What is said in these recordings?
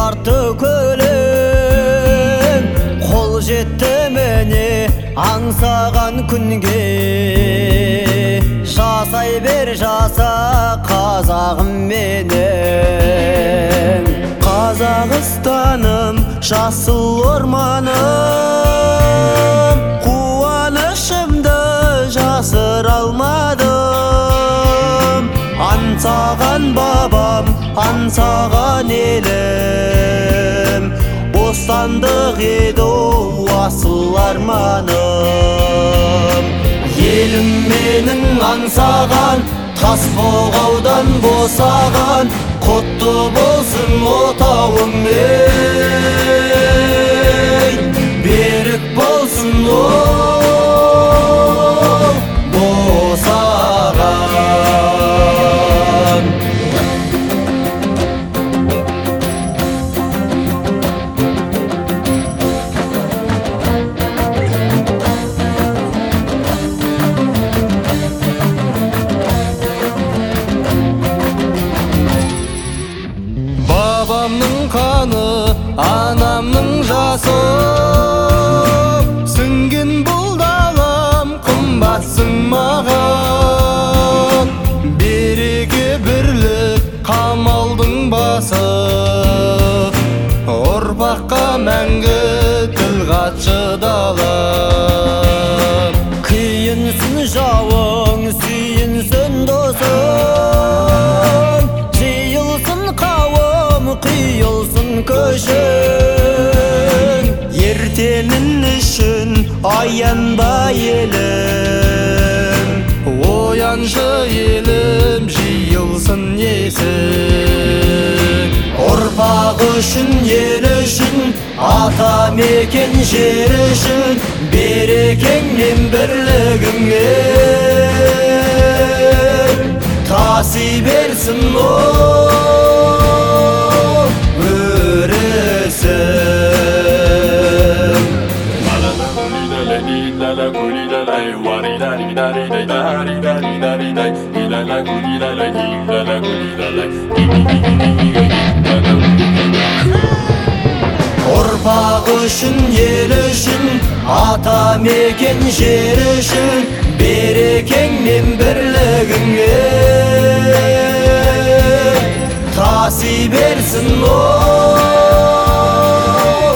жарты көлің қол жетті міне аңсаған күнге. Жасай бер жаса қазағым менің, Қазақстаным жасыл орманым, қуанышымды жасыра алмадым. Аңсаған бабам, аңсаған елім, бостандық еді ол асыл арманым. Елім менің аңсаған, тас бұғаудан босаған, құтты болсын отауың, берік болсын ол босаған. Бабамның қаны, анамның жасы, сіңген бұл далам қымбатсың маған. Береке бірлік қамалдың басы, ұрпаққа мәңгі тіл қатшы далам. Қиынсын жауың, сүйінсін досың, жиылсын қауым, қиылсын көшің. Ертеңін үшін аянба елім, ояншы елім, жиылсын есің. Ұрпақ үшін, ел үшін, ата мекен жер үшін, берекеңнен бірлігіңе таси берсін ол өрісің. Ұрпақ үшін, ел үшін, ата мекен жер үшін, берекеңнен бірлігіңе таси берсін ол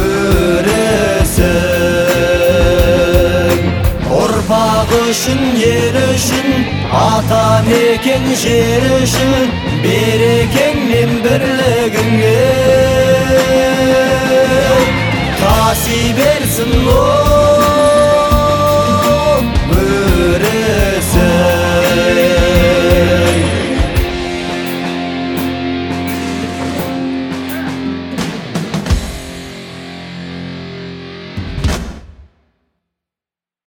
өрісің. Ұрпақ үшін, ел үшін, ата мекен жер үшін, берекеңнен бірлігіңе таси берсін ол